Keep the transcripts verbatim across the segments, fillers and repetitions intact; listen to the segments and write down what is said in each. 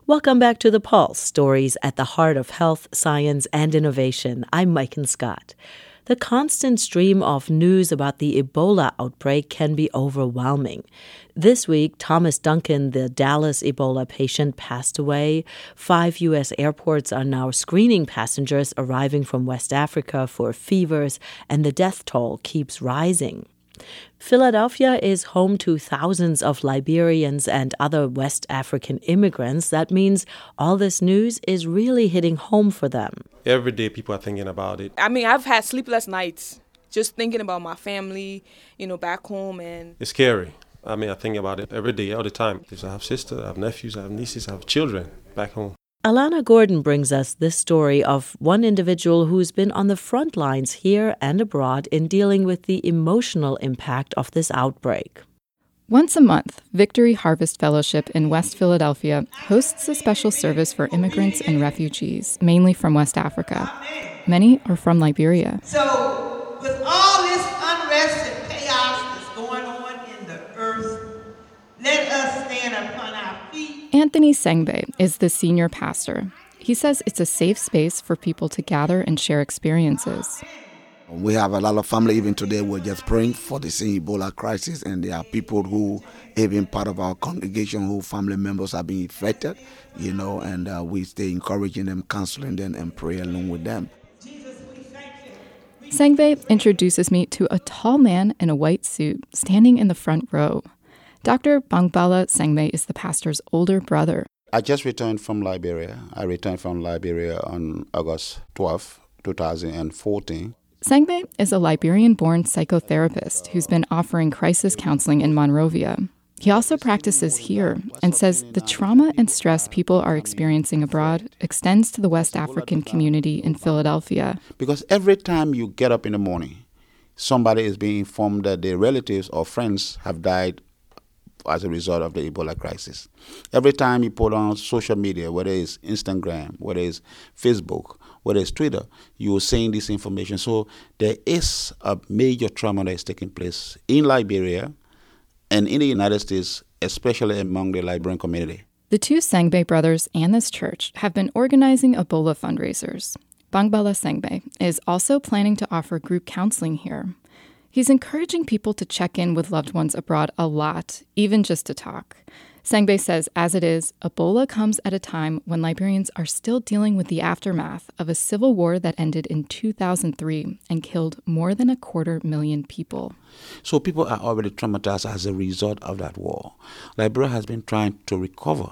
Welcome back to The Pulse, stories at the heart of health, science, and innovation. I'm Maiken Scott. The constant stream of news about the Ebola outbreak can be overwhelming. This week, Thomas Duncan, the Dallas Ebola patient, passed away. Five U S airports are now screening passengers arriving from West Africa for fevers, and the death toll keeps rising. Philadelphia is home to thousands of Liberians and other West African immigrants. That means all this news is really hitting home for them. Every day people are thinking about it. I mean, I've had sleepless nights just thinking about my family, you know, back home. And it's scary. I mean, I think about it every day, all the time. I have sisters, I have nephews, I have nieces, I have children back home. Alana Gordon brings us this story of one individual who's been on the front lines here and abroad in dealing with the emotional impact of this outbreak. Once a month, Victory Harvest Fellowship in West Philadelphia hosts a special service for immigrants and refugees, mainly from West Africa. Many are from Liberia. So, with all this unrest and chaos that's going on in the earth, let us stand upon our feet. Anthony Sengbe is the senior pastor. He says it's a safe space for people to gather and share experiences. We have a lot of family. Even today, we're just praying for the same Ebola crisis, and there are people who, even part of our congregation, who family members are being affected, you know, and uh, we stay encouraging them, counseling them, and pray along with them. Sengbe introduces me to a tall man in a white suit standing in the front row. Doctor Bangbala Sengbe is the pastor's older brother. I just returned from Liberia. I returned from Liberia on August twelfth, twenty fourteen. Sengbe is a Liberian-born psychotherapist who's been offering crisis counseling in Monrovia. He also practices here and says the trauma and stress people are experiencing abroad extends to the West African community in Philadelphia. Because every time you get up in the morning, somebody is being informed that their relatives or friends have died as a result of the Ebola crisis. Every time you put on social media, whether it's Instagram, whether it's Facebook, whether it's Twitter, you're seeing this information. So there is a major trauma that is taking place in Liberia and in the United States, especially among the Liberian community. The two Sengbe brothers and this church have been organizing Ebola fundraisers. Bangbala Sengbe is also planning to offer group counseling here. He's encouraging people to check in with loved ones abroad a lot, even just to talk. Sengbe says, as it is, Ebola comes at a time when Liberians are still dealing with the aftermath of a civil war that ended in two thousand three and killed more than a quarter million people. So people are already traumatized as a result of that war. Liberia has been trying to recover.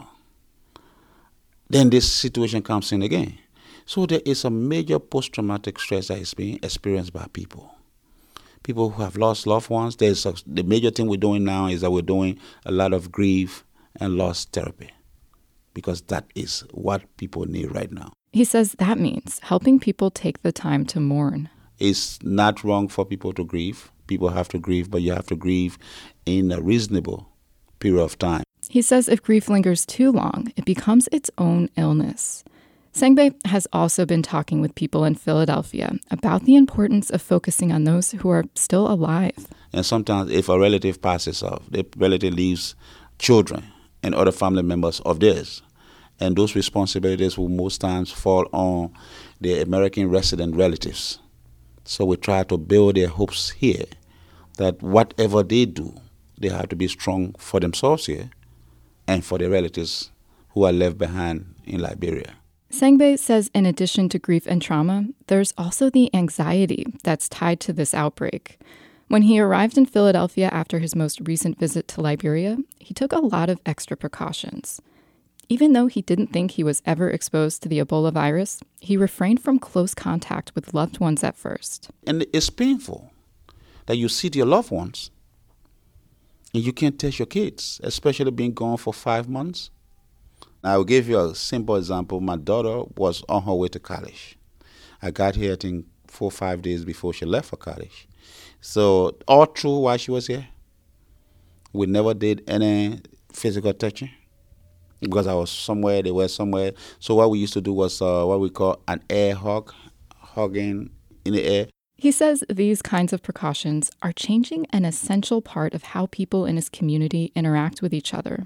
Then this situation comes in again. So there is a major post-traumatic stress that is being experienced by people. People who have lost loved ones. There's a, the major thing we're doing now is that we're doing a lot of grief and loss therapy because that is what people need right now. He says that means helping people take the time to mourn. It's not wrong for people to grieve. People have to grieve, but you have to grieve in a reasonable period of time. He says if grief lingers too long, it becomes its own illness. Sengbe has also been talking with people in Philadelphia about the importance of focusing on those who are still alive. And sometimes if a relative passes off, the relative leaves children and other family members of theirs. And those responsibilities will most times fall on the American resident relatives. So we try to build their hopes here that whatever they do, they have to be strong for themselves here and for their relatives who are left behind in Liberia. Sengbe says in addition to grief and trauma, there's also the anxiety that's tied to this outbreak. When he arrived in Philadelphia after his most recent visit to Liberia, he took a lot of extra precautions. Even though he didn't think he was ever exposed to the Ebola virus, he refrained from close contact with loved ones at first. And it's painful that you see your loved ones and you can't touch your kids, especially being gone for five months. I will give you a simple example. My daughter was on her way to college. I got here, I think, four or five days before she left for college. So all through while she was here, we never did any physical touching because I was somewhere, they were somewhere. So what we used to do was uh, what we call an air hug, hugging in the air. He says these kinds of precautions are changing an essential part of how people in his community interact with each other.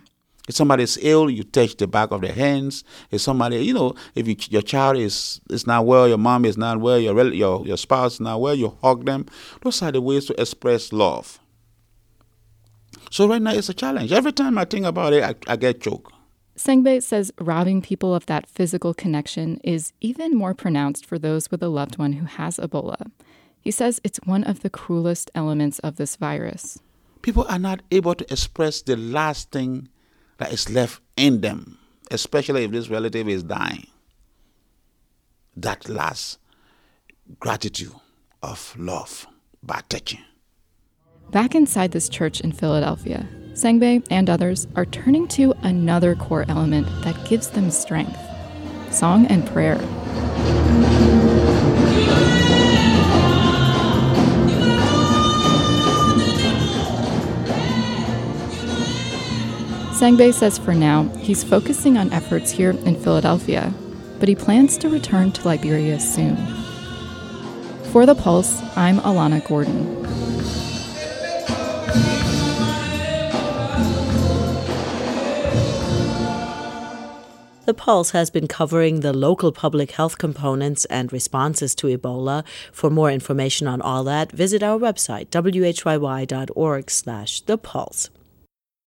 If somebody's ill, you touch the back of their hands. If somebody, you know, if you, your child is, is not well, your mom is not well, your, your, your spouse is not well, you hug them. Those are the ways to express love. So right now it's a challenge. Every time I think about it, I, I get choked. Sengbe says robbing people of that physical connection is even more pronounced for those with a loved one who has Ebola. He says it's one of the cruelest elements of this virus. People are not able to express the last thing that is left in them, especially if this relative is dying. That last gratitude of love by touching. Back inside this church in Philadelphia, Sengbe and others are turning to another core element that gives them strength: song and prayer. Sengbe says for now, he's focusing on efforts here in Philadelphia, but he plans to return to Liberia soon. For The Pulse, I'm Alana Gordon. The Pulse has been covering the local public health components and responses to Ebola. For more information on all that, visit our website, w h y y dot org slash the pulse.